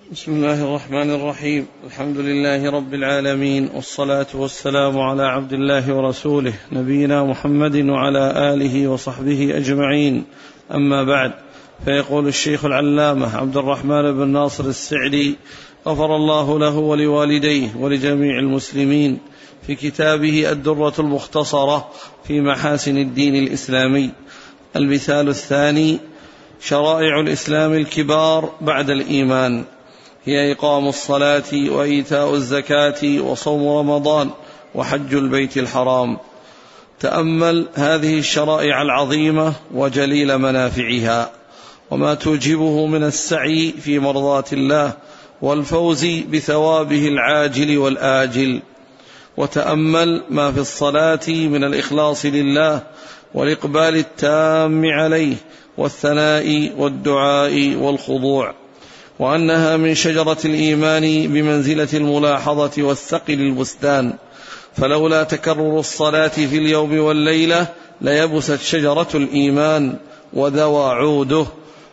بسم الله الرحمن الرحيم. الحمد لله رب العالمين، والصلاة والسلام على عبد الله ورسوله نبينا محمد وعلى آله وصحبه أجمعين. أما بعد، فيقول الشيخ العلامة عبد الرحمن بن ناصر السعدي غفر الله له ولوالديه ولجميع المسلمين في كتابه الدرة المختصرة في محاسن الدين الإسلامي: المثال الثاني: شرائع الإسلام الكبار بعد الإيمان هي إقام الصلاة وإيتاء الزكاة وصوم رمضان وحج البيت الحرام. تأمل هذه الشرائع العظيمة وجليل منافعها وما توجبه من السعي في مرضات الله والفوز بثوابه العاجل والآجل. وتأمل ما في الصلاة من الإخلاص لله والإقبال التام عليه والثناء والدعاء والخضوع، وأنها من شجرة الإيمان بمنزلة الملاحظة والسقي للبستان، فلولا تكرر الصلاة في اليوم والليلة ليبست شجرة الإيمان وذوى عوده،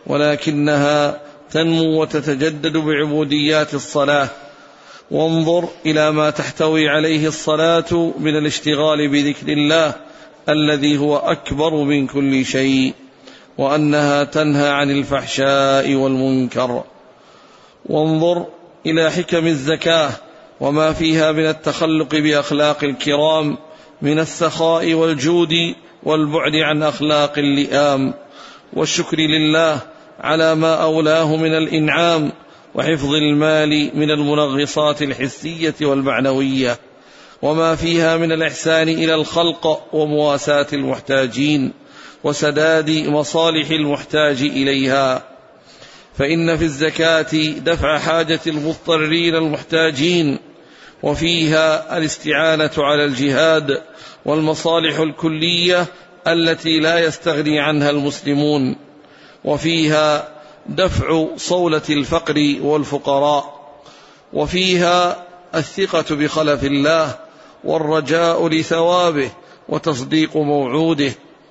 ولكنها تنمو وتتجدد بعبوديات الصلاة. وانظر إلى ما تحتوي عليه الصلاة من الاشتغال بذكر الله الذي هو أكبر من كل شيء، وأنها تنهى عن الفحشاء والمنكر. وانظر إلى حكم الزكاة وما فيها من التخلق بأخلاق الكرام من السخاء والجود والبعد عن أخلاق اللئام، والشكر لله على ما أولاه من الإنعام، وحفظ المال من المنغصات الحسية والمعنوية، وما فيها من الإحسان إلى الخلق ومواساة المحتاجين وسداد مصالح المحتاج إليها. فإن في الزكاة دفع حاجة المضطرين المحتاجين، وفيها الاستعانة على الجهاد والمصالح الكلية التي لا يستغني عنها المسلمون، وفيها دفع صولة الفقر والفقراء، وفيها الثقة بخلف الله والرجاء لثوابه وتصديق موعوده.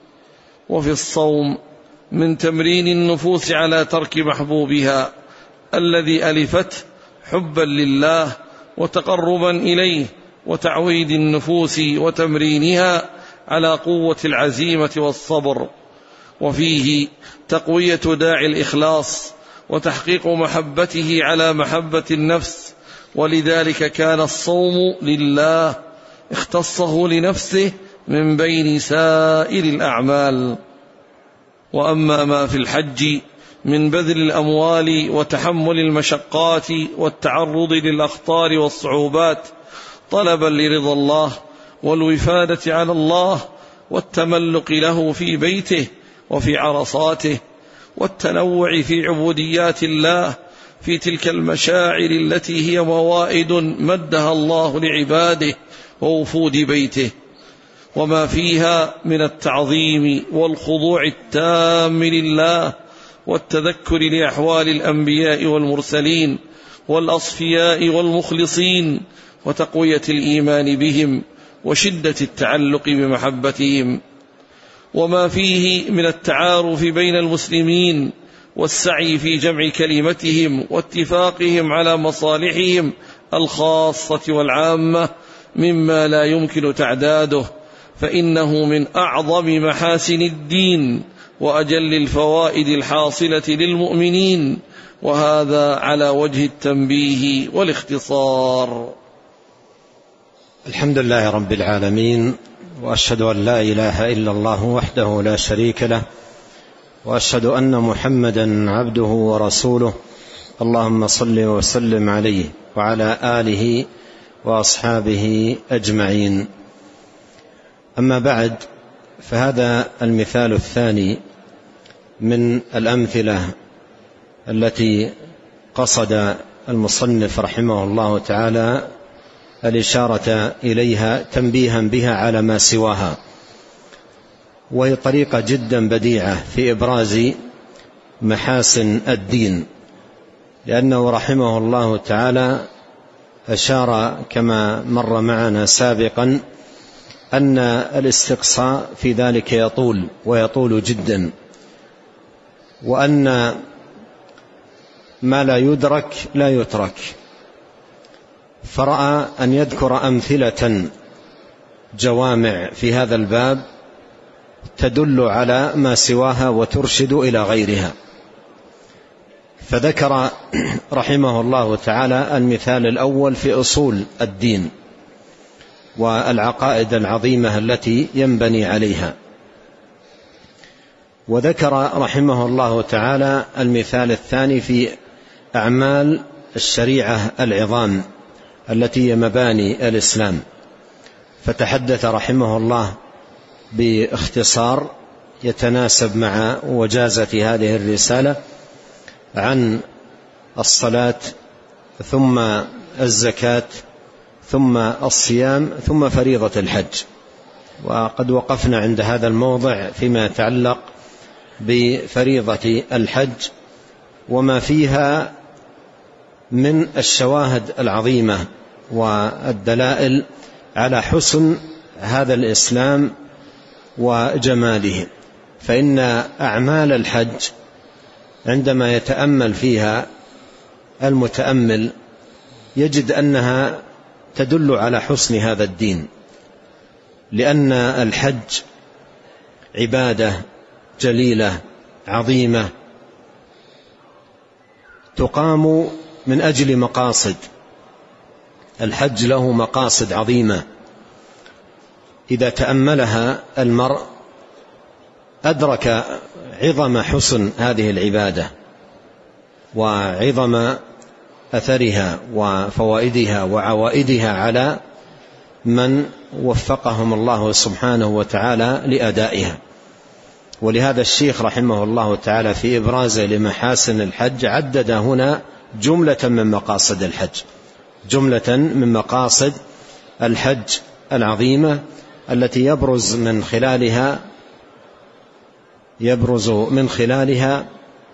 وفي الصوم من تمرين النفوس على ترك محبوبها الذي ألفته حبا لله وتقربا إليه، وتعويد النفوس وتمرينها على قوة العزيمة والصبر. وفيه تقوية داعي الإخلاص وتحقيق محبته على محبة النفس، ولذلك كان الصوم لله اختصه لنفسه من بين سائر الأعمال. وأما ما في الحج من بذل الأموال وتحمل المشقات والتعرض للأخطار والصعوبات طلبا لرضا الله والوفادة على الله والتملق له في بيته وفي عرصاته، والتنوع في عبوديات الله في تلك المشاعر التي هي موائد مدها الله لعباده ووفود بيته، وما فيها من التعظيم والخضوع التام لله والتذكر لأحوال الأنبياء والمرسلين والأصفياء والمخلصين، وتقوية الإيمان بهم وشدة التعلق بمحبتهم، وما فيه من التعارف بين المسلمين والسعي في جمع كلمتهم واتفاقهم على مصالحهم الخاصة والعامة مما لا يمكن تعداده، فإنه من أعظم محاسن الدين وأجل الفوائد الحاصلة للمؤمنين، وهذا على وجه التنبيه والاختصار. الحمد لله رب العالمين، وأشهد أن لا إله إلا الله وحده لا شريك له، وأشهد أن محمدا عبده ورسوله، اللهم صل وسلم عليه وعلى آله وأصحابه أجمعين. أما بعد، فهذا المثال الثاني من الأمثلة التي قصد المصنف رحمه الله تعالى الإشارة إليها تنبيها بها على ما سواها، وهي طريقة جدا بديعة في إبراز محاسن الدين، لأنه رحمه الله تعالى أشار كما مر معنا سابقا أن الاستقصاء في ذلك يطول ويطول جدا، وأن ما لا يدرك لا يترك، فرأى أن يذكر أمثلة جوامع في هذا الباب تدل على ما سواها وترشد إلى غيرها، فذكر رحمه الله تعالى المثال الأول في أصول الدين والعقائد العظيمة التي ينبني عليها، وذكر رحمه الله تعالى المثال الثاني في أعمال الشريعة العظام التي هي مباني الإسلام، فتحدث رحمه الله باختصار يتناسب مع وجازة هذه الرسالة عن الصلاة، ثم الزكاة، ثم الصيام، ثم فريضة الحج. وقد وقفنا عند هذا الموضع فيما يتعلق بفريضة الحج وما فيها من الشواهد العظيمة والدلائل على حسن هذا الإسلام وجماله. فإن أعمال الحج عندما يتأمل فيها المتأمل يجد أنها تدل على حسن هذا الدين، لأن الحج عبادة جليلة عظيمة تقام من أجل مقاصد. الحج له مقاصد عظيمة إذا تأملها المرء أدرك عظم حسن هذه العبادة وعظم أثرها وفوائدها وعوائدها على من وفقهم الله سبحانه وتعالى لأدائها. ولهذا الشيخ رحمه الله تعالى في إبرازه لمحاسن الحج عدد هنا جملة من مقاصد الحج، جملة من مقاصد الحج العظيمة التي يبرز من خلالها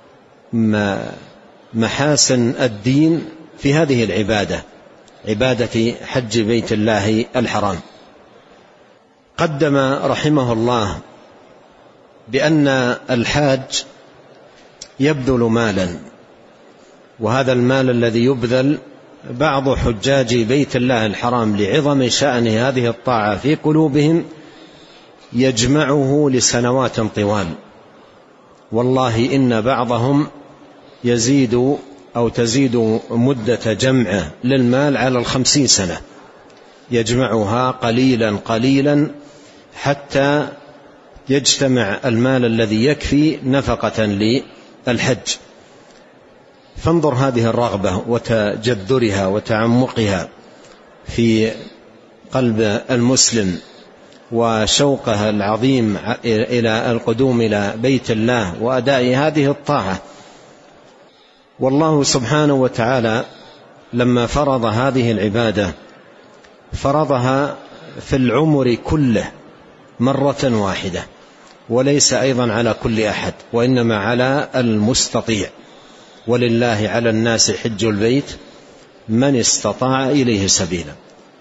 محاسن الدين في هذه العبادة، عبادة حج بيت الله الحرام. قدم رحمه الله بأن الحاج يبذل مالا، وهذا المال الذي يبذل بعض حجاج بيت الله الحرام لعظم شأن هذه الطاعة في قلوبهم يجمعه لسنوات طوال، والله إن بعضهم يزيد أو تزيد مدة جمعه للمال على 50 سنة، يجمعها قليلا قليلا حتى يجتمع المال الذي يكفي نفقة للحج. فانظر هذه الرغبة وتجذرها وتعمقها في قلب المسلم وشوقها العظيم إلى القدوم إلى بيت الله وأداء هذه الطاعة. والله سبحانه وتعالى لما فرض هذه العبادة فرضها في العمر كله مرة واحدة، وليس أيضا على كل أحد، وإنما على المستطيع. ولله على الناس حج البيت من استطاع إليه سبيلا،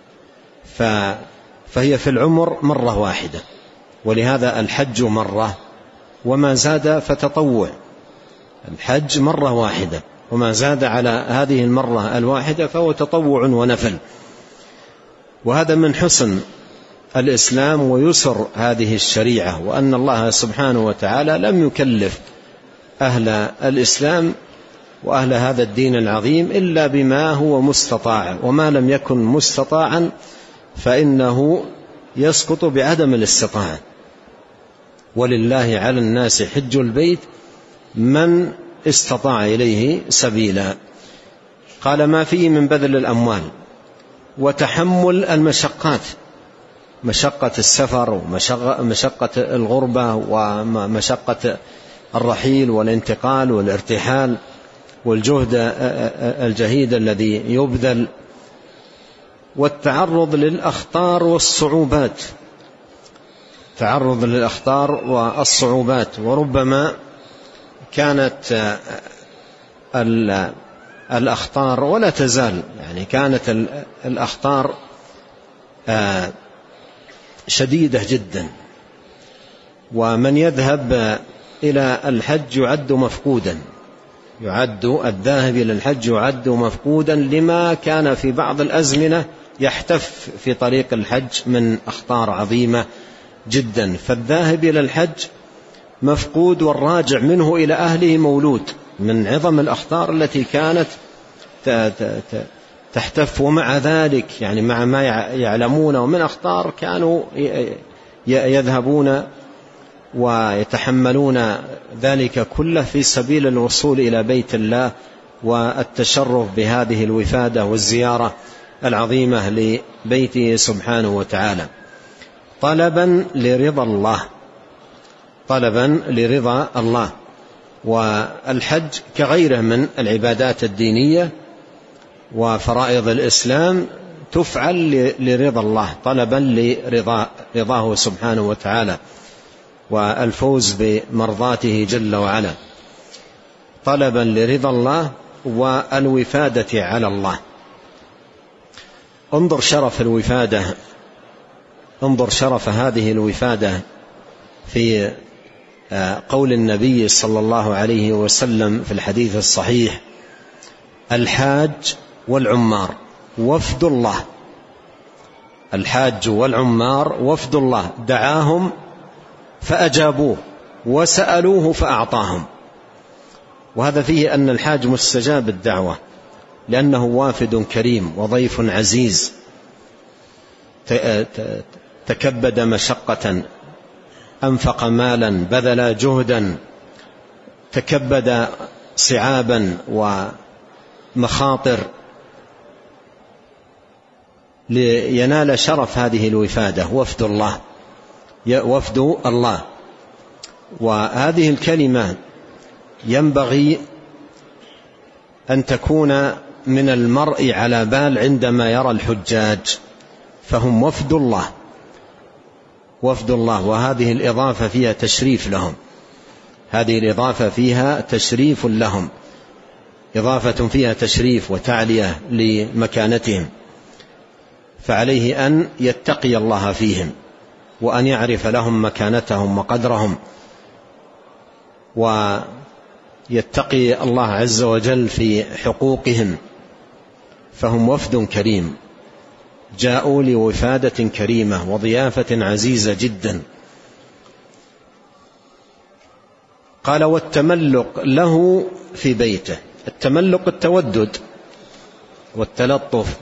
فهي في العمر مرة واحدة، ولهذا الحج مرة وما زاد فتطوع. الحج مرة واحدة وما زاد على هذه المرة الواحدة فهو تطوع ونفل. وهذا من حسن الإسلام ويسر هذه الشريعة، وأن الله سبحانه وتعالى لم يكلف أهل الإسلام وأهل هذا الدين العظيم إلا بما هو مستطاع، وما لم يكن مستطاعا فإنه يسقط بعدم الاستطاعة. ولله على الناس حج البيت من استطاع إليه سبيلا. قال ما فيه من بذل الأموال وتحمل المشقات، مشقة السفر ومشقة الغربة ومشقة الرحيل والانتقال والارتحال والجهد الجهيد الذي يبذل، والتعرض للأخطار والصعوبات، تعرض للأخطار والصعوبات. وربما كانت الأخطار ولا تزال، يعني كانت الأخطار شديدة جدا، ومن يذهب إلى الحج يعد مفقودا يعد الذاهب إلى الحج يعد مفقودا لما كان في بعض الأزمنة يحتف في طريق الحج من أخطار عظيمة جدا. فالذاهب إلى الحج مفقود، والراجع منه إلى أهله مولود، من عظم الأخطار التي كانت تحتف. ومع ذلك يعني مع ما يعلمون ومن أخطار كانوا يذهبون ويتحملون ذلك كله في سبيل الوصول إلى بيت الله والتشرف بهذه الوفادة والزيارة العظيمة لبيته سبحانه وتعالى، طلبا لرضا الله، طلبا لرضا الله. والحج كغيره من العبادات الدينية وفرائض الإسلام تفعل لرضا الله، طلبا لرضاه سبحانه وتعالى والفوز بمرضاته جل وعلا، طلبا لرضا الله والوفادة على الله. انظر شرف الوفادة، انظر شرف هذه الوفادة في قول النبي صلى الله عليه وسلم في الحديث الصحيح: الحاج والعمار وفد الله، الحاج والعمار وفد الله، دعاهم فأجابوه وسألوه فأعطاهم. وهذا فيه أن الحاج مستجاب الدعوة، لأنه وافد كريم وضيف عزيز، تكبد مشقة، أنفق مالا، بذل جهدا، تكبد صعابا ومخاطر لينال شرف هذه الوفادة، وفد الله، وفد الله. وهذه الكلمة ينبغي أن تكون من المرء على بال عندما يرى الحجاج، فهم وفد الله، وفد الله. وهذه الإضافة فيها تشريف لهم، هذه الإضافة فيها تشريف لهم، إضافة فيها تشريف وتعلية لمكانتهم، فعليه أن يتقي الله فيهم وأن يعرف لهم مكانتهم وقدرهم، ويتقي الله عز وجل في حقوقهم، فهم وفد كريم، جاءوا لوفادة كريمة وضيافة عزيزة جدا. قال: والتملق له في بيته. التملق التودد والتلطف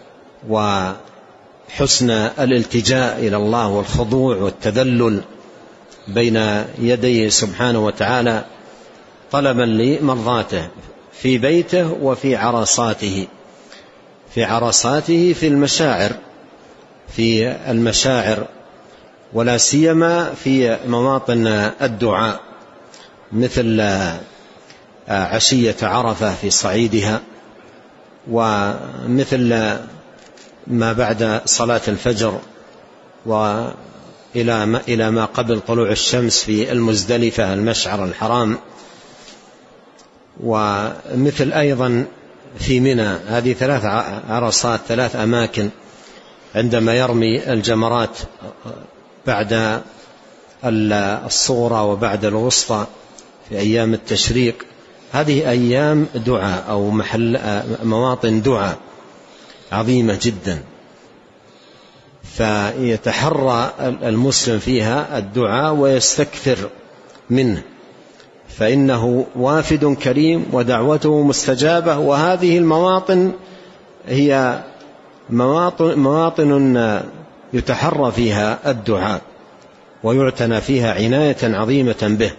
وحسن الالتجاء إلى الله والخضوع والتذلل بين يديه سبحانه وتعالى، طلبا لمرضاته في بيته وفي عرصاته، في عرصاته في المشاعر، ولا سيما في مواطن الدعاء، مثل عشية عرفة في صعيدها، ومثل ما بعد صلاة الفجر وإلى ما قبل طلوع الشمس في المزدلفة المشعر الحرام، ومثل أيضا في منى. هذه 3 عرصات، 3 أماكن عندما يرمي الجمرات بعد الصغرى وبعد الوسطى في أيام التشريق. هذه أيام دعاء أو مواطن دعاء عظيمة جدا، فيتحرى المسلم فيها الدعاء ويستكثر منه، فإنه وافد كريم ودعوته مستجابة. وهذه المواطن هي مواطن يتحرى فيها الدعاء ويعتنى فيها عناية عظيمة به.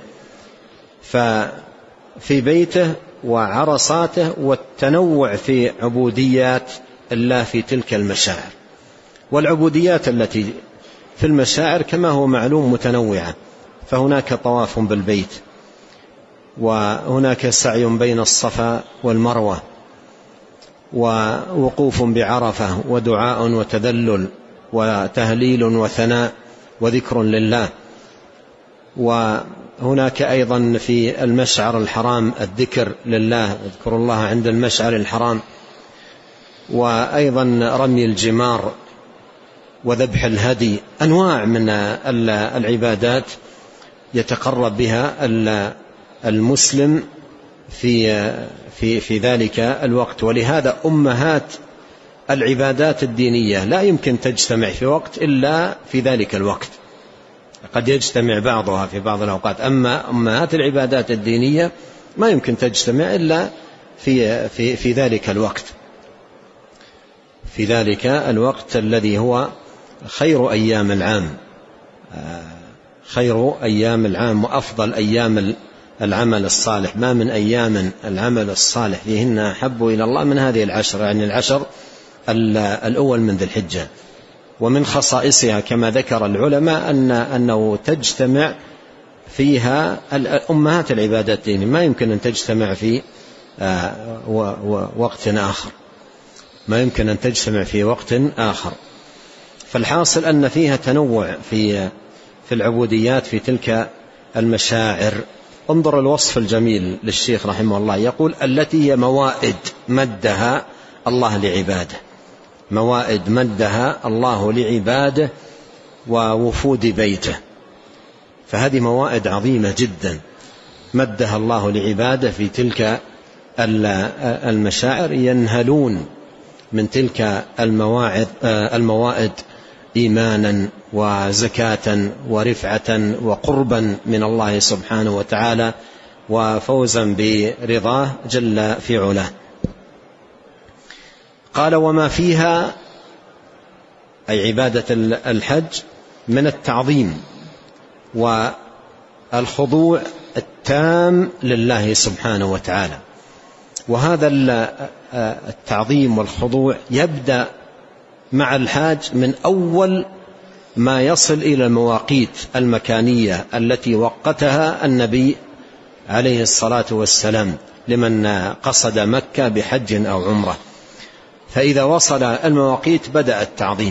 ففي بيته وعرصاته، والتنوع في عبوديات الله في تلك المشاعر. والعبوديات التي في المشاعر كما هو معلوم متنوعة، فهناك طواف بالبيت، وهناك سعي بين الصفا والمروة، ووقوف بعرفة، ودعاء وتذلل وتهليل وثناء وذكر لله. وهناك أيضا في المشعر الحرام الذكر لله، اذكر الله عند المشعر الحرام، وأيضا رمي الجمار وذبح الهدي، أنواع من العبادات يتقرب بها المسلم في ذلك الوقت. ولهذا أمهات العبادات الدينية لا يمكن تجتمع في وقت إلا في ذلك الوقت، قد يجتمع بعضها في بعض الأوقات، أما أمهات العبادات الدينية ما يمكن تجتمع إلا في ذلك الوقت، في ذلك الوقت الذي هو خير أيام العام، خير أيام العام وأفضل أيام العمل الصالح. ما من أيام العمل الصالح فيهن أحب إلى الله من هذه العشر، يعني العشر الأول من ذي الحجة. ومن خصائصها كما ذكر العلماء أنه تجتمع فيها أمهات العبادات الدينية، ما يمكن أن تجتمع في وقت آخر، ما يمكن أن تجتمع في وقت آخر. فالحاصل أن فيها تنوع في العبوديات في تلك المشاعر. انظر الوصف الجميل للشيخ رحمه الله، يقول التي هي موائد مدها الله لعباده، موائد مدها الله لعباده ووفود بيته. فهذه موائد عظيمة جدا مدها الله لعباده في تلك المشاعر، ينهلون من تلك الموائد إيمانا وزكاة ورفعة وقربا من الله سبحانه وتعالى وفوزا برضاه جل في علاه. قال وما فيها أي عبادة الحج من التعظيم والخضوع التام لله سبحانه وتعالى. وهذا التعظيم والخضوع يبدأ مع الحاج من أول ما يصل إلى المواقيت المكانية التي وقتها النبي عليه الصلاة والسلام لمن قصد مكة بحج أو عمرة. فإذا وصل المواقيت بدأ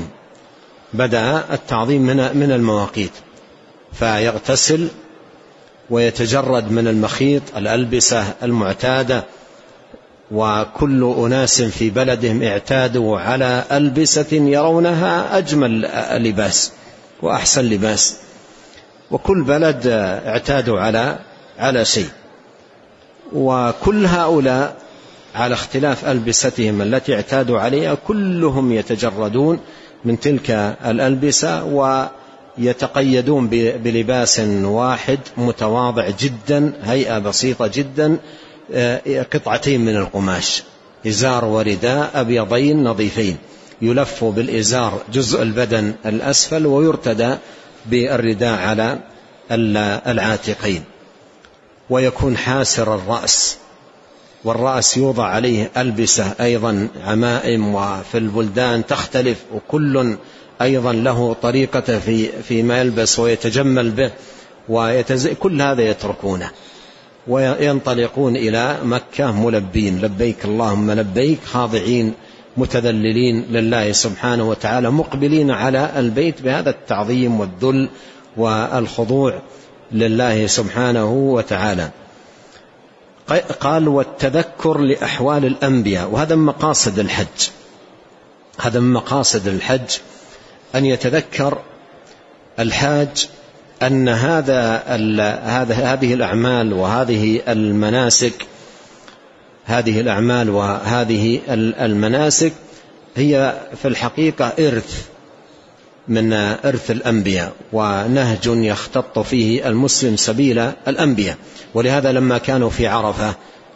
التعظيم من المواقيت، فيغتسل ويتجرد من المخيط الألبسة المعتادة. وكل أناس في بلدهم اعتادوا على ألبسة يرونها أجمل لباس وأحسن لباس، وكل بلد اعتادوا على شيء، وكل هؤلاء على اختلاف ألبستهم التي اعتادوا عليها كلهم يتجردون من تلك الألبسة ويتقيدون بلباس واحد متواضع جدا، هيئة بسيطة جدا، قطعتين من القماش، إزار ورداء أبيضين نظيفين، يلف بالإزار جزء البدن الأسفل ويرتدى بالرداء على العاتقين، ويكون حاسر الرأس، والرأس يوضع عليه ألبسة أيضا عمائم، وفي البلدان تختلف وكل أيضا له طريقة في ما يلبس ويتجمل به، كل هذا يتركونه وينطلقون إلى مكة ملبين لبيك اللهم لبيك، خاضعين متذللين لله سبحانه وتعالى، مقبلين على البيت بهذا التعظيم والذل والخضوع لله سبحانه وتعالى. قال والتذكر لأحوال الأنبياء، وهذا من مقاصد الحج، هذا من مقاصد الحج أن يتذكر الحاج أن هذه الأعمال وهذه المناسك، هذه الأعمال وهذه المناسك هي في الحقيقة إرث من إرث الأنبياء، ونهج يختط فيه المسلم سبيل الأنبياء. ولهذا لما كانوا في عرفة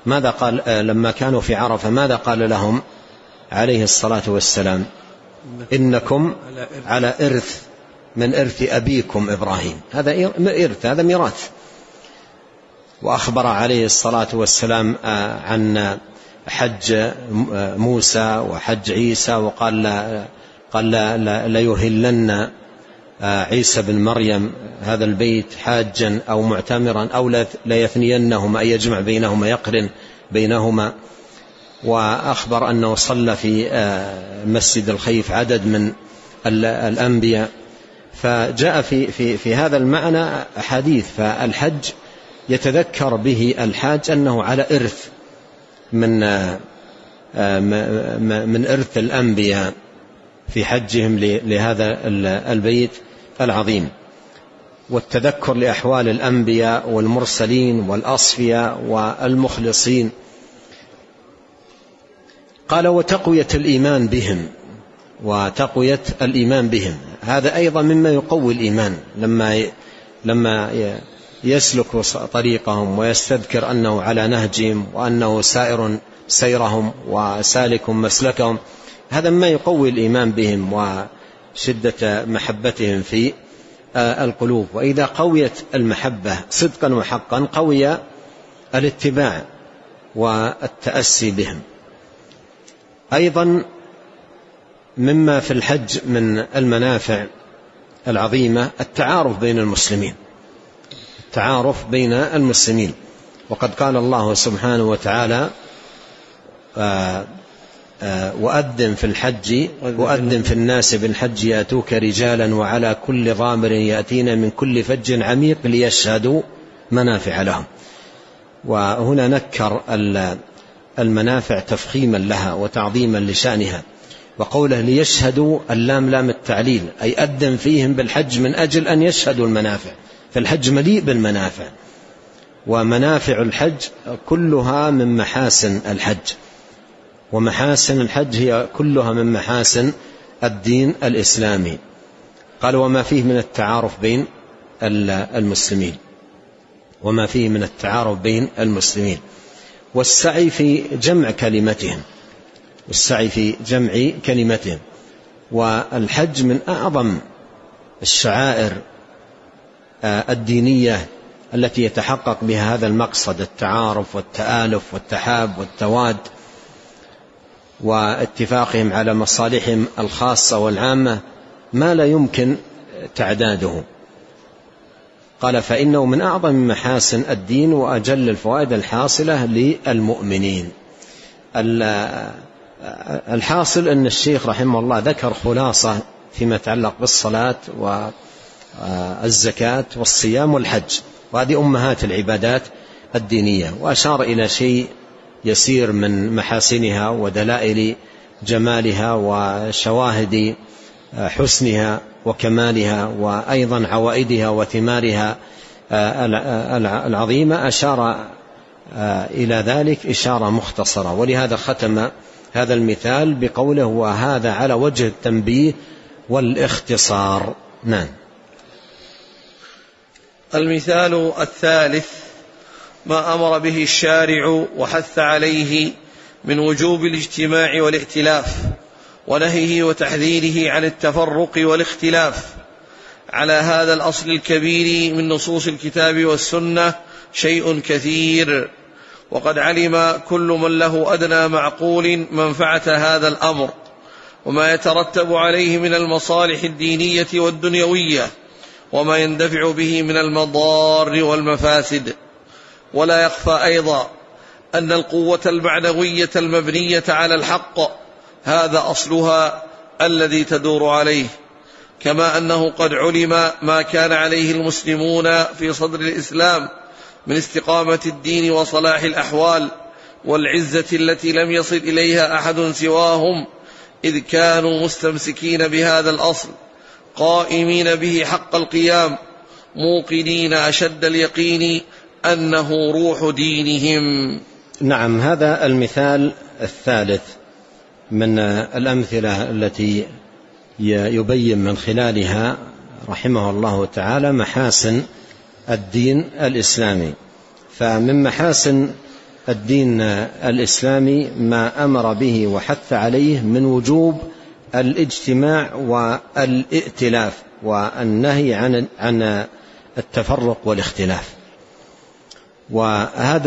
ماذا قال لهم عليه الصلاة والسلام؟ إنكم على إرث من إرث أبيكم إبراهيم، هذا إرث، هذا ميراث. وأخبر عليه الصلاة والسلام عن حج موسى وحج عيسى، وقال لا يهلن عيسى بن مريم هذا البيت حاجا أو معتمرا أو لا يثنينهما، أي يجمع بينهما يقرن بينهما. وأخبر أنه صلى في مسجد الخيف عدد من الأنبياء. فجاء في هذا المعنى حديث. فالحج يتذكر به الحاج أنه على إرث من إرث الأنبياء في حجهم لهذا البيت العظيم. والتذكر لأحوال الأنبياء والمرسلين والأصفياء والمخلصين. قال وتقوية الإيمان بهم، وتقوية الإيمان بهم هذا أيضا مما يقوي الإيمان، لما يسلك طريقهم ويستذكر أنه على نهجهم وأنه سائر سيرهم وسالك مسلكهم، هذا ما يقوي الإيمان بهم وشدة محبتهم في القلوب. وإذا قويت المحبة صدقا وحقا قوي الاتباع والتأسي بهم. أيضا مما في الحج من المنافع العظيمة التعارف بين المسلمين، التعارف بين المسلمين. وقد قال الله سبحانه وتعالى وأذن في الحج وأذن في الناس بالحج يأتوك رجالا وعلى كل ضامر يأتين من كل فج عميق ليشهدوا منافع لهم. وهنا نكر المنافع تفخيما لها وتعظيما لشأنها، وقوله ليشهدوا اللام لام التعليل، أي أذن فيهم بالحج من أجل أن يشهدوا المنافع، فالحج مليء بالمنافع، ومنافع الحج كلها من محاسن الحج، ومحاسن الحج هي كلها من محاسن الدين الإسلامي. قال وما فيه من التعارف بين المسلمين، وما فيه من التعارف بين المسلمين، والسعي في جمع كلمتهم، والسعي في جمع كلمتهم. والحج من أعظم الشعائر الدينية التي يتحقق بها هذا المقصد، التعارف والتآلف والتحاب والتواد واتفاقهم على مصالحهم الخاصة والعامة ما لا يمكن تعداده. قال فإنه من أعظم محاسن الدين وأجل الفوائد الحاصلة للمؤمنين. الحاصل أن الشيخ رحمه الله ذكر خلاصة فيما يتعلق بالصلاة والزكاة والصيام والحج، وهذه أمهات العبادات الدينية، وأشار إلى شيء يسير من محاسنها ودلائل جمالها وشواهد حسنها وكمالها، وأيضا عوائدها وثمارها العظيمة، أشار إلى ذلك إشارة مختصرة. ولهذا ختم هذا المثال بقوله وهذا على وجه التنبيه والاختصار. نعم. المثال الثالث ما أمر به الشارع وحث عليه من وجوب الاجتماع والائتلاف، ونهيه وتحذيره عن التفرق والاختلاف على هذا الأصل الكبير من نصوص الكتاب والسنة شيء كثير، وقد علم كل من له أدنى معقول منفعة هذا الأمر وما يترتب عليه من المصالح الدينية والدنيوية وما يندفع به من المضار والمفاسد. ولا يخفى أيضا أن القوة المعنوية المبنية على الحق هذا أصلها الذي تدور عليه، كما أنه قد علم ما كان عليه المسلمون في صدر الإسلام من استقامة الدين وصلاح الأحوال والعزة التي لم يصل إليها أحد سواهم، إذ كانوا مستمسكين بهذا الأصل قائمين به حق القيام، موقنين أشد اليقين أنه روح دينهم. نعم. هذا المثال الثالث من الأمثلة التي يبين من خلالها رحمه الله تعالى محاسن الدين الإسلامي. فمن محاسن الدين الإسلامي ما أمر به وحث عليه من وجوب الاجتماع والائتلاف والنهي عن التفرق والاختلاف. وهذا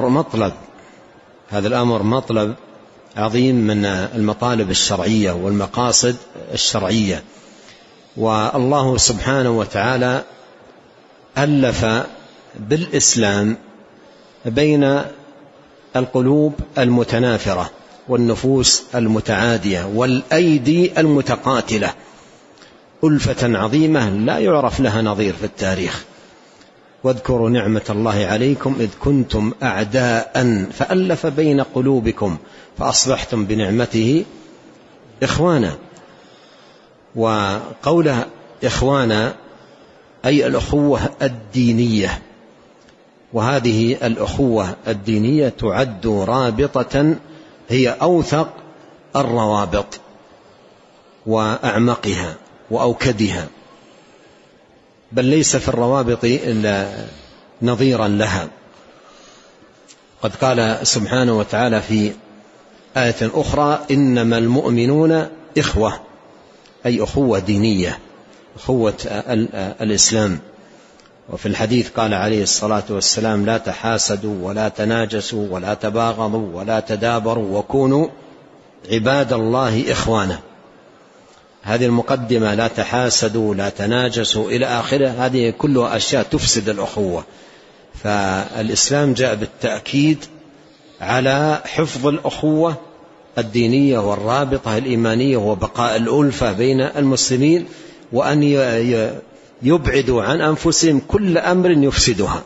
الأمر مطلب عظيم من المطالب الشرعية والمقاصد الشرعية. والله سبحانه وتعالى ألف بالإسلام بين القلوب المتنافرة والنفوس المتعادية والأيدي المتقاتلة ألفة عظيمة لا يعرف لها نظير في التاريخ. واذكروا نعمة الله عليكم إذ كنتم أعداء فألف بين قلوبكم فأصبحتم بنعمته إخوانا. وقوله إخوانا أي الأخوة الدينية. وهذه الأخوة الدينية تعد رابطة هي أوثق الروابط وأعمقها وأوكدها، بل ليس في الروابط إلا نظيرا لها. قد قال سبحانه وتعالى في آية أخرى: إنما المؤمنون إخوة، أي أخوة دينية، أخوة الإسلام. وفي الحديث قال عليه الصلاة والسلام: لا تحاسدوا ولا تناجسوا ولا تباغضوا ولا تدابروا وكونوا عباد الله إخوانا. هذه المقدمة: لا تحاسدوا لا تناجسوا إلى آخره، هذه كلها أشياء تفسد الأخوة. فالإسلام جاء بالتأكيد على حفظ الأخوة الدينية والرابطة الإيمانية وبقاء الألفة بين المسلمين، وأن يبعدوا عن أنفسهم كل أمر يفسدها.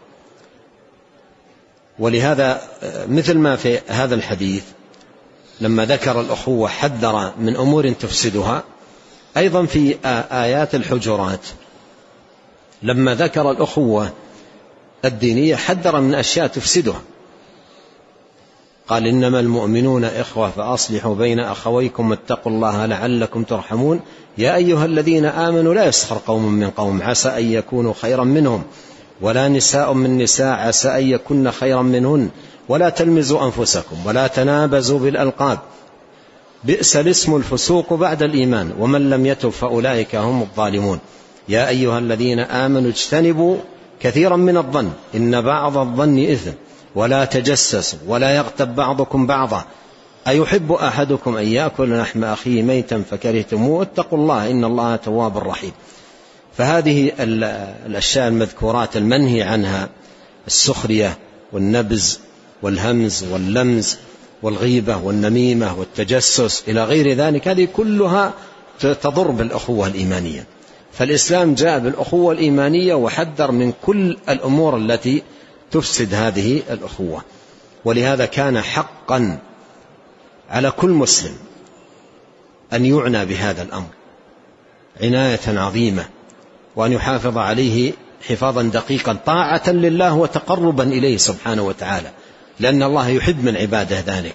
ولهذا مثل ما في هذا الحديث لما ذكر الأخوة حذر من أمور تفسدها، أيضا في آيات الحجرات لما ذكر الأخوة الدينية حذر من أشياء تفسدها، قال: إنما المؤمنون إخوة فأصلحوا بين أخويكم واتقوا الله لعلكم ترحمون. يا أيها الذين آمنوا لا يسخر قوم من قوم عسى أن يكونوا خيرا منهم ولا نساء من نساء عسى أن يكن خيرا منهن ولا تلمزوا أنفسكم ولا تنابزوا بالألقاب بئس الاسم الفسوق بعد الإيمان ومن لم يتب فأولئك هم الظالمون. يا أيها الذين آمنوا اجتنبوا كثيرا من الظن إن بعض الظن إثم ولا تجسسوا ولا يغتب بعضكم بعضا أيحب أحدكم أن يأكل لحم أخيه ميتا فكرهتموه واتقوا الله إن الله تواب رحيم. فهذه الأشياء المذكورات المنهي عنها، السخرية والنبز والهمز واللمز والغيبة والنميمة والتجسس إلى غير ذلك، هذه كلها تضر بالأخوة الإيمانية. فالإسلام جاء بالأخوة الإيمانية وحذر من كل الأمور التي تفسد هذه الأخوة. ولهذا كان حقا على كل مسلم أن يعنى بهذا الأمر عناية عظيمة، وأن يحافظ عليه حفاظا دقيقا طاعة لله وتقربا إليه سبحانه وتعالى، لأن الله يحب من عباده ذلك،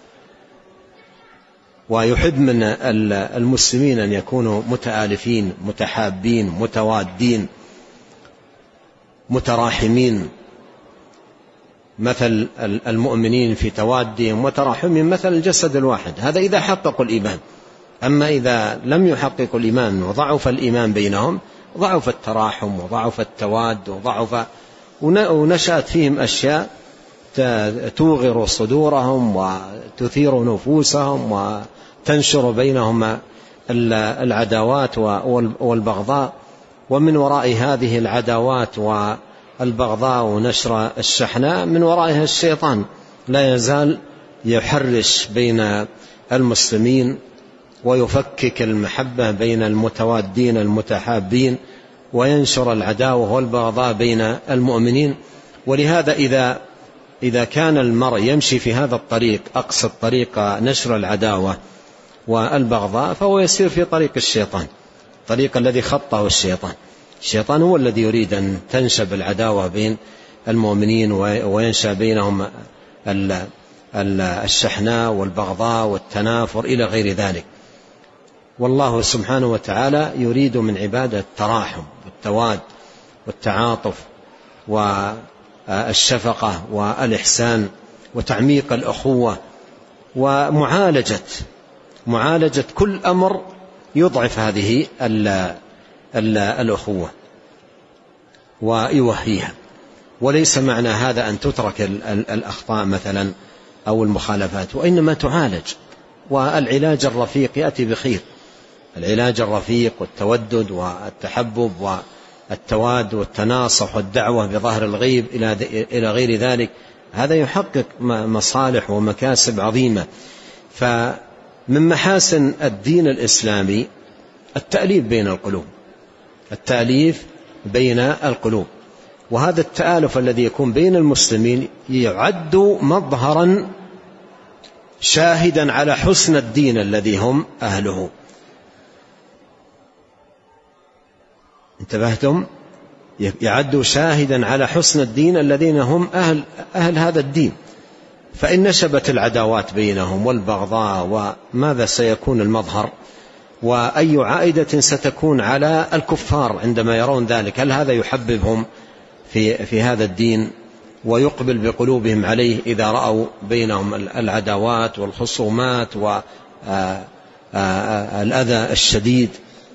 ويحب من المسلمين أن يكونوا متآلفين متحابين متوادين متراحمين، مثل المؤمنين في توادهم وتراحمهم مثل الجسد الواحد. هذا إذا حققوا الإيمان. أما إذا لم يحققوا الإيمان وضعف الإيمان بينهم، ضعف التراحم وضعف التواد ونشأت فيهم أشياء توغر صدورهم وتثير نفوسهم وتنشر بينهم العداوات والبغضاء، ومن وراء هذه العداوات والبغضاء ونشر الشحناء من ورائها الشيطان لا يزال يحرش بين المسلمين ويفكك المحبة بين المتوادين المتحابين وينشر العداوة والبغضاء بين المؤمنين. ولهذا إذا كان المرء يمشي في هذا الطريق، أقصد طريق نشر العداوة والبغضاء، فهو يسير في طريق الشيطان، طريق الذي خطه الشيطان. الشيطان هو الذي يريد أن تنشب العداوة بين المؤمنين وينشأ بينهم الشحناء والبغضاء والتنافر إلى غير ذلك. والله سبحانه وتعالى يريد من عباده التراحم والتواد والتعاطف والشفقة والإحسان وتعميق الأخوة ومعالجة كل أمر يضعف هذه الأخوة ويوهيها. وليس معنى هذا أن تترك الأخطاء مثلا أو المخالفات، وإنما تعالج. والعلاج الرفيق يأتي بخير، العلاج الرفيق والتودد والتحبب والتواد والتناصح والدعوة بظهر الغيب إلى غير ذلك، هذا يحقق مصالح ومكاسب عظيمة. فمن محاسن الدين الإسلامي التأليف بين القلوب، وهذا التآلف الذي يكون بين المسلمين يعد مظهرا شاهدا على حسن الدين الذي هم أهله. انتبهتم؟ يعد شاهدا على حسن الدين الذين هم أهل هذا الدين. فإن نشبت العداوات بينهم والبغضاء وماذا سيكون المظهر؟ وأي عائدة ستكون على الكفار عندما يرون ذلك؟ هل هذا يحببهم في هذا الدين ويقبل بقلوبهم عليه إذا رأوا بينهم العداوات والخصومات والأذى الشديد؟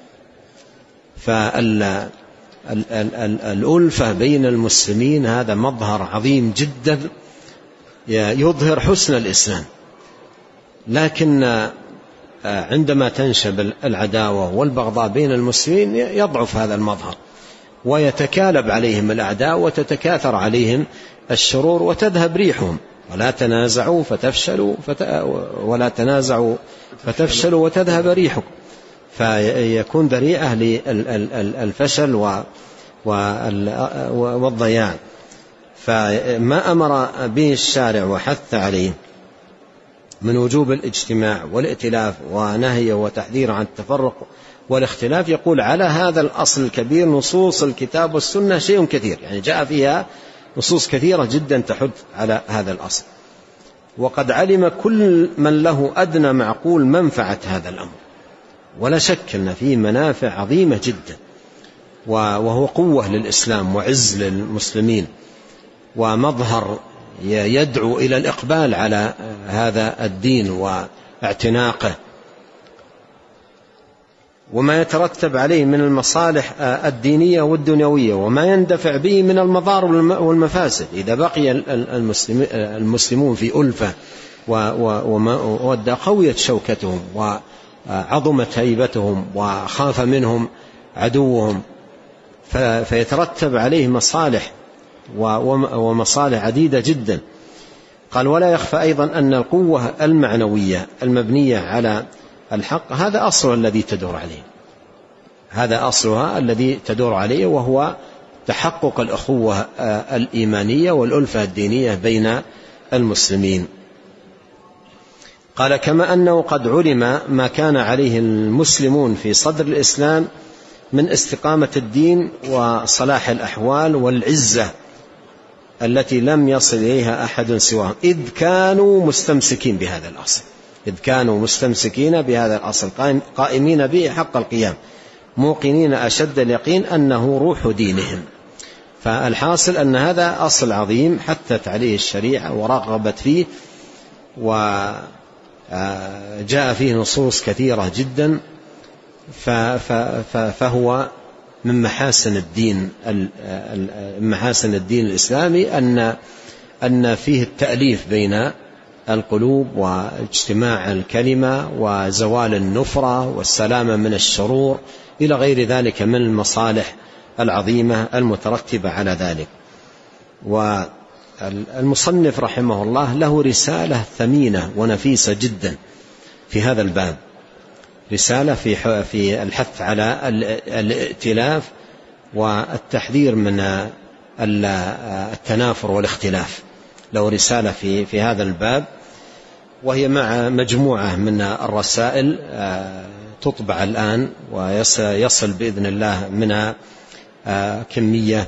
فالألفة بين المسلمين هذا مظهر عظيم جدا يظهر حسن الإسلام، لكن عندما تنشب العداوة والبغضاء بين المسلمين يضعف هذا المظهر ويتكالب عليهم الأعداء وتتكاثر عليهم الشرور وتذهب ريحهم. ولا تنازعوا فتفشلوا وتذهب ريحكم، فيكون ذريعة للفشل والضياع. فما أمر به الشارع وحث عليه من وجوب الاجتماع والائتلاف ونهي وتحذير عن التفرق والاختلاف، يقول على هذا الأصل الكبير نصوص الكتاب والسنة شيء كثير، يعني جاء فيها نصوص كثيرة جدا تحث على هذا الأصل. وقد علم كل من له أدنى معقول منفعة هذا الأمر، ولا شك أن فيه منافع عظيمة جدا، وهو قوة للإسلام وعز للمسلمين ومظهر يدعو إلى الإقبال على هذا الدين واعتناقه، وما يترتب عليه من المصالح الدينية والدنيوية وما يندفع به من المضار والمفاسد. إذا بقي المسلمون في ألفة وقويت شوكتهم وعظمت هيبتهم وخاف منهم عدوهم فيترتب عليه مصالح ومصالح عديدة جدا. قال ولا يخفى أيضا أن القوة المعنوية المبنية على الحق هذا أصلها الذي تدور عليه، وهو تحقق الأخوة الإيمانية والألفة الدينية بين المسلمين. قال كما أنه قد علم ما كان عليه المسلمون في صدر الإسلام من استقامة الدين وصلاح الأحوال والعزة التي لم يصل إليها أحد سواهم، إذ كانوا مستمسكين بهذا الأصل قائمين به حق القيام، موقنين أشد اليقين أنه روح دينهم. فالحاصل أن هذا أصل عظيم حثت عليه الشريعة ورغبت فيه، وجاء فيه نصوص كثيرة جدا، فهو من محاسن الدين الإسلامي أن فيه التأليف بين القلوب واجتماع الكلمة وزوال النفرة والسلامة من الشرور إلى غير ذلك من المصالح العظيمة المترتبة على ذلك. والمصنف رحمه الله له رسالة ثمينة ونفيسة جدا في هذا الباب، رسالة في الحث على الائتلاف والتحذير من التنافر والاختلاف. له رسالة في هذا الباب، وهي مع مجموعة من الرسائل تطبع الآن، ويصل بإذن الله منها كمية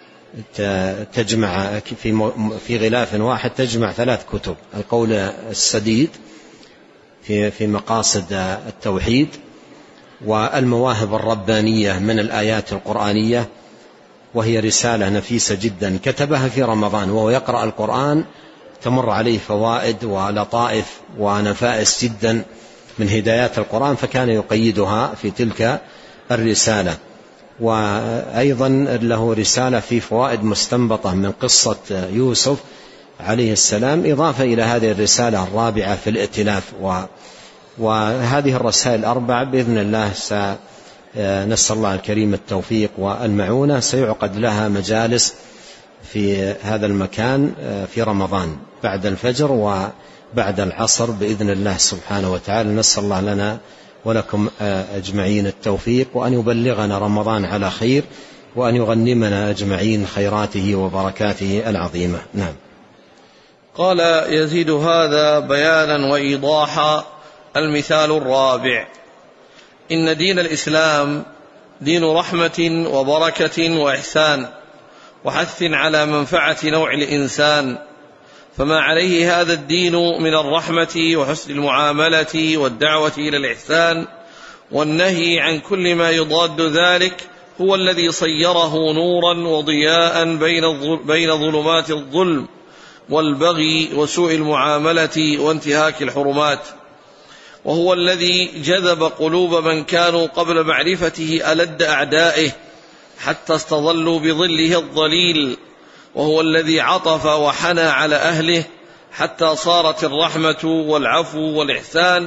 تجمع في غلاف واحد تجمع 3 كتب: القول السديد في مقاصد التوحيد، والمواهب الربانية من الآيات القرآنية، وهي رسالة نفيسة جدا كتبها في رمضان وهو يقرأ القرآن، تمر عليه فوائد ولطائف ونفائس جدا من هدايات القرآن، فكان يقيدها في تلك الرسالة. وأيضا له رسالة في فوائد مستنبطة من قصة يوسف عليه السلام، إضافة إلى هذه الرسالة الرابعة في الائتلاف. وهذه الرسائل 4 بإذن الله نسأل الله الكريم التوفيق والمعونة، سيعقد لها مجالس في هذا المكان في رمضان بعد الفجر وبعد العصر بإذن الله سبحانه وتعالى. نسأل الله لنا ولكم أجمعين التوفيق، وأن يبلغنا رمضان على خير، وأن يغنمنا أجمعين خيراته وبركاته العظيمة. نعم. قال يزيد هذا بيانا وإيضاحا المثال الرابع: إن دين الإسلام دين رحمة وبركة وإحسان وحث على منفعة نوع الإنسان، فما عليه هذا الدين من الرحمة وحسن المعاملة والدعوة إلى الإحسان والنهي عن كل ما يضاد ذلك هو الذي صيره نورا وضياء بين ظلمات الظلم والبغي وسوء المعاملة وانتهاك الحرمات، وهو الذي جذب قلوب من كانوا قبل معرفته ألد أعدائه حتى استظلوا بظله الظليل، وهو الذي عطف وحنى على أهله حتى صارت الرحمة والعفو والإحسان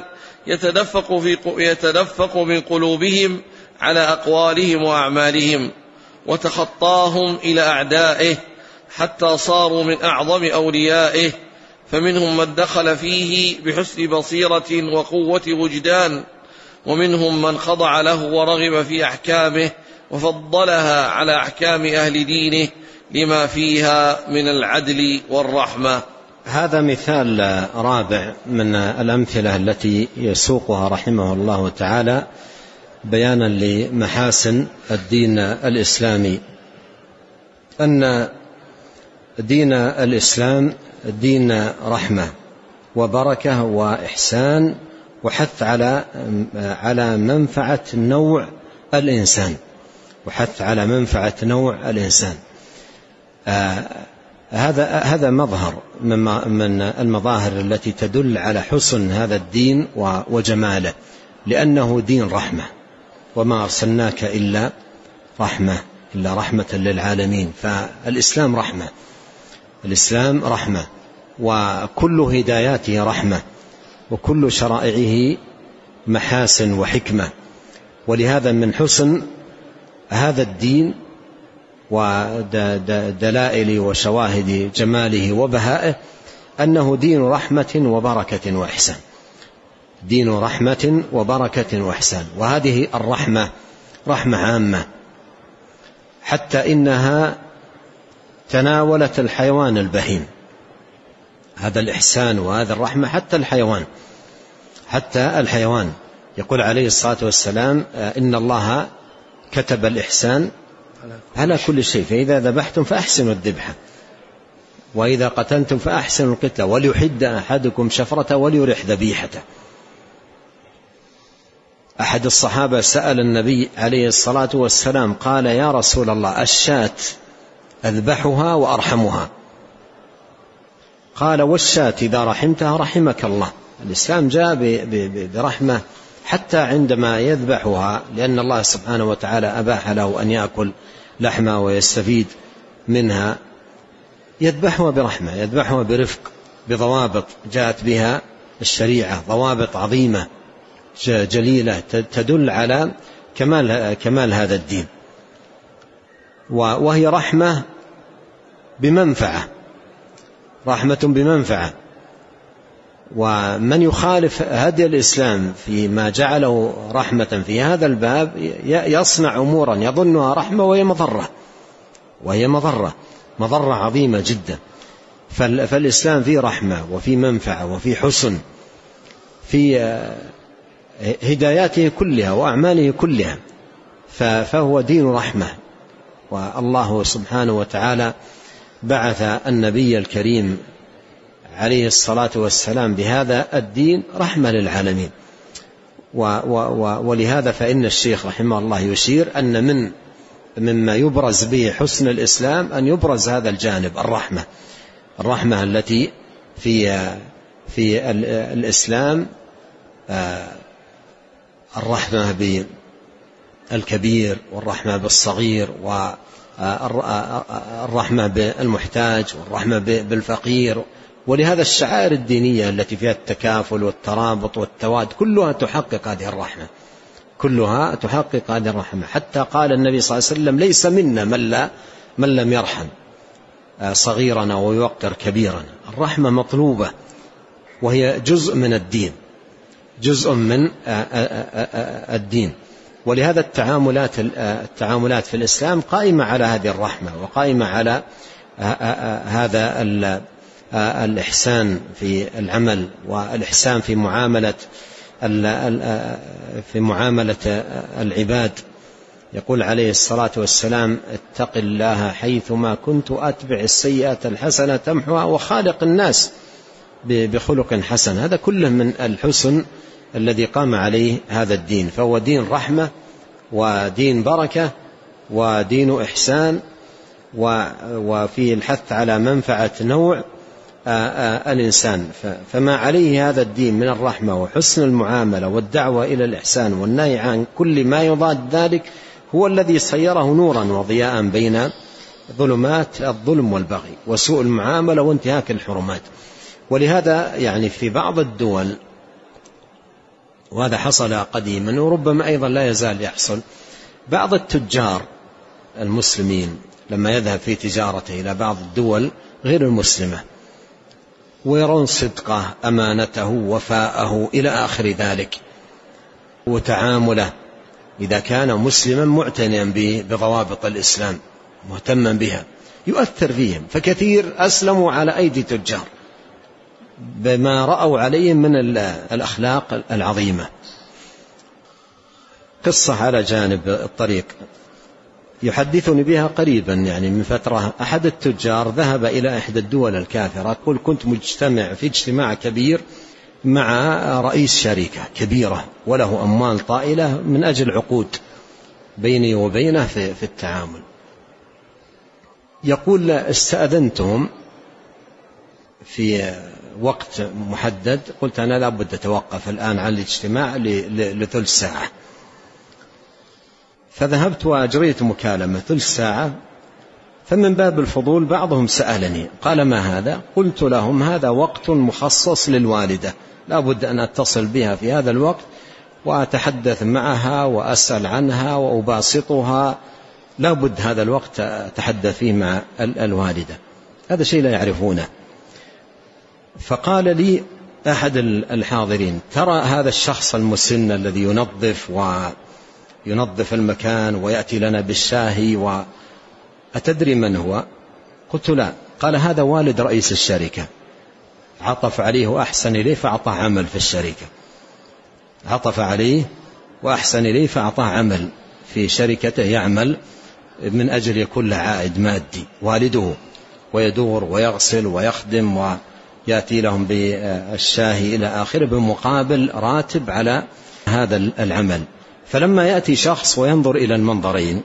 يتدفق من قلوبهم على أقوالهم وأعمالهم، وتخطاهم إلى أعدائه حتى صاروا من أعظم أوليائه، فمنهم من دخل فيه بحسن بصيرة وقوة وجدان، ومنهم من خضع له ورغب في أحكامه وفضلها على أحكام أهل دينه لما فيها من العدل والرحمة. هذا مثال رابع من الأمثلة التي يسوقها رحمه الله تعالى بيانا لمحاسن الدين الإسلامي، أن دين الإسلام دين رحمة وبركة وإحسان وحث على منفعة نوع الإنسان، وحث على منفعة نوع الإنسان. هذا مظهر من المظاهر التي تدل على حسن هذا الدين وجماله، لأنه دين رحمة، وما أرسلناك إلا رحمة للعالمين. فالإسلام رحمة، الإسلام رحمة، وكل هداياته رحمة، وكل شرائعه محاسن وحكمة. ولهذا من حسن هذا الدين ودلائل وشواهد جماله وبهائه أنه دين رحمة وبركة وإحسان، دين رحمة وبركة وإحسان. وهذه الرحمة رحمة عامة، حتى إنها تناولت الحيوان البهيم. هذا الإحسان وهذا الرحمة حتى الحيوان. يقول عليه الصلاة والسلام: إن الله كتب الإحسان على كل شيء، فإذا ذبحتم فأحسنوا الذبحة، وإذا قتلتم فأحسنوا القتلة، وليحد أحدكم شفرته وليرح ذبيحته. أحد الصحابة سأل النبي عليه الصلاة والسلام قال: يا رسول الله، الشاة أذبحها وأرحمها؟ قال: والشاة إذا رحمتها رحمك الله. الإسلام جاء برحمة حتى عندما يذبحها، لأن الله سبحانه وتعالى أباح له أن يأكل لحمها ويستفيد منها، يذبحها برحمة، يذبحها برفق، بضوابط جاءت بها الشريعة، ضوابط عظيمة جليلة تدل على كمال هذا الدين، وهي رحمة بمنفعة، رحمة بمنفعة. ومن يخالف هدي الإسلام فيما جعله رحمة في هذا الباب يصنع أمورا يظنها رحمة وهي مضرة عظيمة جدا. فالإسلام فيه رحمة وفي منفعة وفي حسن في هداياته كلها وأعماله كلها، فهو دين رحمة. والله سبحانه وتعالى بعث النبي الكريم عليه الصلاة والسلام بهذا الدين رحمة للعالمين. ولهذا فإن الشيخ رحمه الله يشير أن مما يبرز به حسن الإسلام أن يبرز هذا الجانب، الرحمة التي في الإسلام، الرحمة بالكبير والرحمة بالصغير والرحمة بالمحتاج والرحمة بالفقير. ولهذا الشعائر الدينية التي فيها التكافل والترابط والتواد كلها تحقق هذه الرحمة. حتى قال النبي صلى الله عليه وسلم: ليس منا من لم يرحم صغيرنا ويوقر كبيرنا. الرحمة مطلوبة، وهي جزء من الدين. ولهذا التعاملات في الإسلام قائمة على هذه الرحمة، وقائمة على هذا الإحسان في العمل، والإحسان في معاملة العباد، يقول عليه الصلاة والسلام: اتق الله حيثما كنت، أتبع السيئة الحسنة تمحها، وخالق الناس بخلق حسن. هذا كله من الحسن الذي قام عليه هذا الدين، فهو دين رحمة ودين بركة ودين إحسان، وفيه الحث على منفعة نوع الإنسان. فما عليه هذا الدين من الرحمة وحسن المعاملة والدعوة إلى الإحسان والنهي عن كل ما يضاد ذلك هو الذي سيره نورا وضياء بين ظلمات الظلم والبغي وسوء المعاملة وانتهاك الحرمات. ولهذا يعني في بعض الدول، وهذا حصل قديما وربما أيضا لا يزال يحصل، بعض التجار المسلمين لما يذهب في تجارته إلى بعض الدول غير المسلمة ويرون صدقه، أمانته، وفاءه إلى آخر ذلك، وتعامله إذا كان مسلما معتنيا بضوابط الإسلام مهتما بها، يؤثر فيهم. فكثير أسلموا على أيدي تجار بما رأوا عليهم من الأخلاق العظيمة. قصة على جانب الطريق يحدثني بها قريبا يعني من فترة. أحد التجار ذهب إلى إحدى الدول الكافرة، يقول: كنت مجتمع في اجتماع كبير مع رئيس شركة كبيرة وله أموال طائلة من أجل عقود بيني وبينه في التعامل. يقول: استأذنتهم في وقت محدد، قلت أنا لابد أتوقف الآن عن الاجتماع لثلث ساعة، فذهبت وأجريت مكالمة ثلث ساعة. فمن باب الفضول بعضهم سألني قال: ما هذا؟ قلت لهم: هذا وقت مخصص للوالدة، لابد أن أتصل بها في هذا الوقت وأتحدث معها وأسأل عنها وأباسطها، لابد هذا الوقت أتحدث فيه مع الوالدة. هذا شيء لا يعرفونه. فقال لي أحد الحاضرين: ترى هذا الشخص المسن الذي ينظف المكان ويأتي لنا بالشاهي، أتدري من هو؟ قلت: لا. قال: هذا والد رئيس الشركة، عطف عليه وأحسن إليه فأعطاه عمل في الشركة، عطف عليه وأحسن إليه فأعطاه عمل في شركته يعمل من أجل يكون له عائد مادي، والده، ويدور ويغسل ويخدم ويأتي لهم بالشاهي إلى آخره بمقابل راتب على هذا العمل. فلما يأتي شخص وينظر إلى المنظرين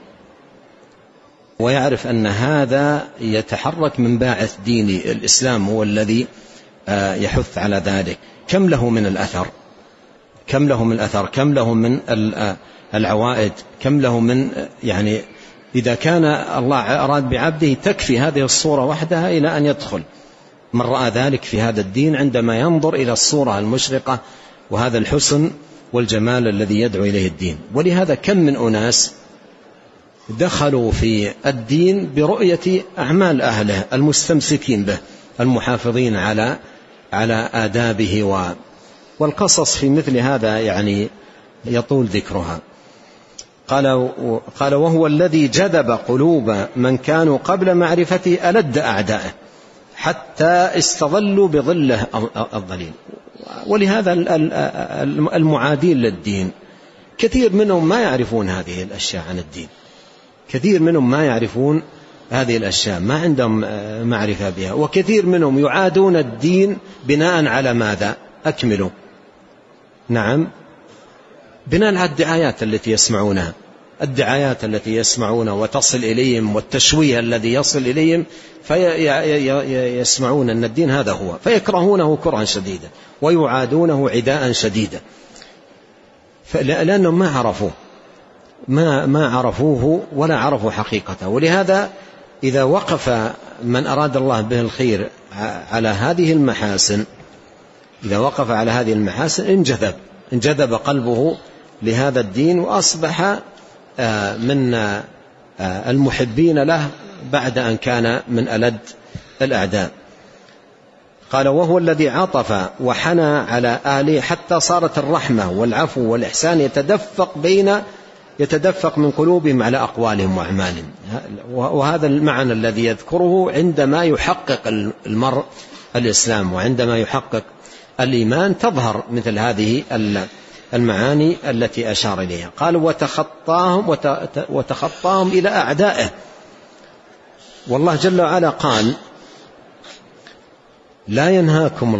ويعرف أن هذا يتحرك من باعث ديني، الإسلام هو الذي يحث على ذلك، كم له من الأثر، كم له من الأثر، كم له من العوائد، كم له من يعني إذا كان الله أراد بعبده تكفي هذه الصورة وحدها إلى أن يدخل. من رأى ذلك في هذا الدين عندما ينظر إلى الصورة المشرقة وهذا الحسن والجمال الذي يدعو إليه الدين. ولهذا كم من أناس دخلوا في الدين برؤية أعمال أهله المستمسكين به المحافظين على آدابه، والقصص في مثل هذا يعني يطول ذكرها. قال: وهو الذي جذب قلوب من كانوا قبل معرفته ألد أعدائه حتى استظلوا بظله الظليل. ولهذا المعادين للدين كثير منهم ما يعرفون هذه الأشياء عن الدين، كثير منهم ما يعرفون هذه الأشياء، ما عندهم معرفة بها، وكثير منهم يعادون الدين بناء على ماذا؟ أكملوا. نعم، بناء على الدعايات التي يسمعونها، الدعايات التي يسمعونها وتصل إليهم والتشويه الذي يصل إليهم، فيسمعون أن الدين هذا هو، فيكرهونه كرها شديدا ويعادونه عداء شديدا، لأنهم ما عرفوه ولا عرفوا حقيقته. ولهذا إذا وقف من أراد الله به الخير على هذه المحاسن، إذا وقف على هذه المحاسن انجذب قلبه لهذا الدين وأصبح من المحبين له بعد أن كان من ألد الأعداء. قال: وهو الذي عطف وحنى على آله حتى صارت الرحمة والعفو والإحسان يتدفق من قلوبهم على أقوالهم وأعمالهم. وهذا المعنى الذي يذكره عندما يحقق المرء الإسلام وعندما يحقق الإيمان تظهر مثل هذه المعاني التي أشار إليها. قال وتخطاهم إلى أعدائه. والله جل وعلا قال لا ينهاكم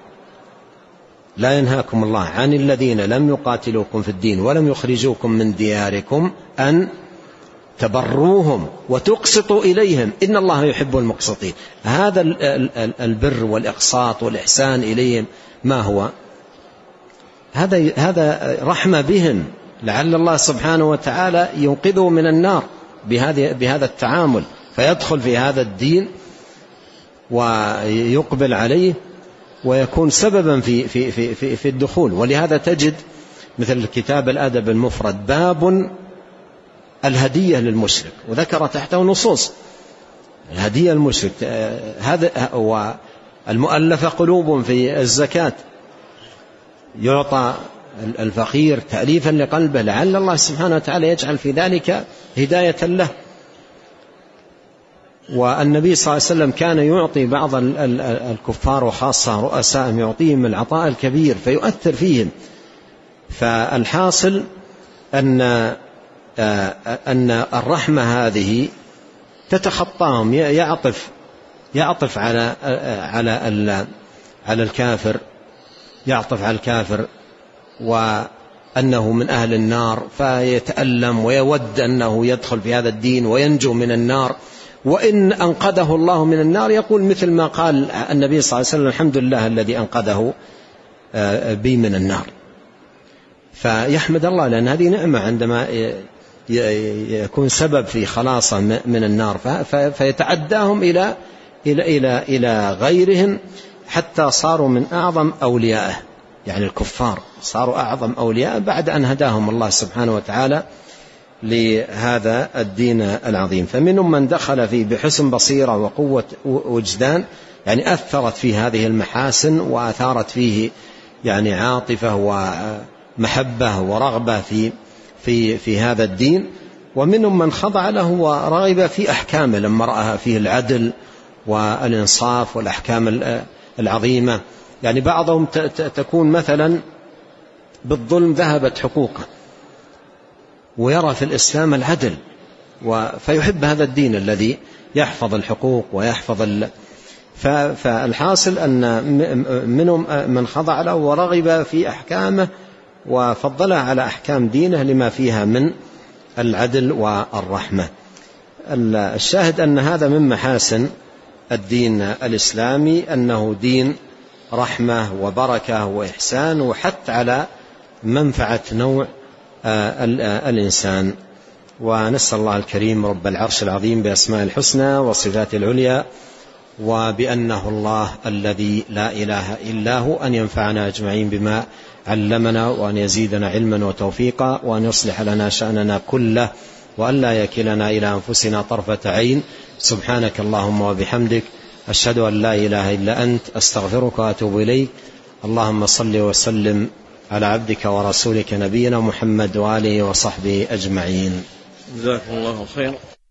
الله عن الذين لم يقاتلوكم في الدين ولم يخرجوكم من دياركم أن تبروهم وتقسطوا إليهم إن الله يحب المقسطين. هذا البر والإقساط والإحسان إليهم ما هو؟ هذا رحمة بهم، لعل الله سبحانه وتعالى ينقذه من النار بهذا التعامل، فيدخل في هذا الدين ويقبل عليه ويكون سببا في الدخول. ولهذا تجد مثل كتاب الأدب المفرد باب الهدية للمشرك، وذكر تحته نصوص الهدية المشرك. هذا والمؤلف قلوب في الزكاة، يعطى الفقير تأليفا لقلبه، لعل الله سبحانه وتعالى يجعل في ذلك هداية له. والنبي صلى الله عليه وسلم كان يعطي بعض الكفار وخاصة رؤسائهم يعطيهم العطاء الكبير فيؤثر فيهم. فالحاصل أن الرحمة هذه تتخطاهم، يعطف على الكافر، يعطف على الكافر وأنه من أهل النار فيتألم ويود أنه يدخل في هذا الدين وينجو من النار. وإن أنقذه الله من النار يقول مثل ما قال النبي صلى الله عليه وسلم الحمد لله الذي أنقذه بي من النار. فيحمد الله، لأن هذه نعمة عندما يكون سبب في خلاصة من النار، فيتعداهم إلى غيرهم حتى صاروا من أعظم أوليائه. يعني الكفار صاروا أعظم أولياء بعد أن هداهم الله سبحانه وتعالى لهذا الدين العظيم. فمنهم من دخل فيه بحسن بصيرة وقوة وجدان، يعني أثرت فيه هذه المحاسن وأثارت فيه يعني عاطفة ومحبة ورغبة في هذا الدين. ومنهم من خضع له ورغب في أحكامه لما رأى فيه العدل والإنصاف والأحكام العظيمة. يعني بعضهم تكون مثلا بالظلم ذهبت حقوقه ويرى في الإسلام العدل، فيحب هذا الدين الذي يحفظ الحقوق ويحفظ فالحاصل أن منهم من خضع له ورغب في أحكامه وفضلها على أحكام دينه لما فيها من العدل والرحمة. الشاهد أن هذا من محاسن الدين الإسلامي، أنه دين رحمة وبركة وإحسان وحث على منفعة نوع الإنسان. ونسأل الله الكريم رب العرش العظيم بأسماء الحسنى وصفات العليا وبأنه الله الذي لا إله إلا هو أن ينفعنا أجمعين بما علمنا، وأن يزيدنا علما وتوفيقا، وأن يصلح لنا شأننا كله، وأن لا يكلنا إلى أنفسنا طرفة عين. سبحانك اللهم وبحمدك، أشهد أن لا إله إلا أنت، أستغفرك وأتوب إليك. اللهم صل وسلم على عبدك ورسولك نبينا محمد وآله وصحبه أجمعين. جزاكم الله خيرا.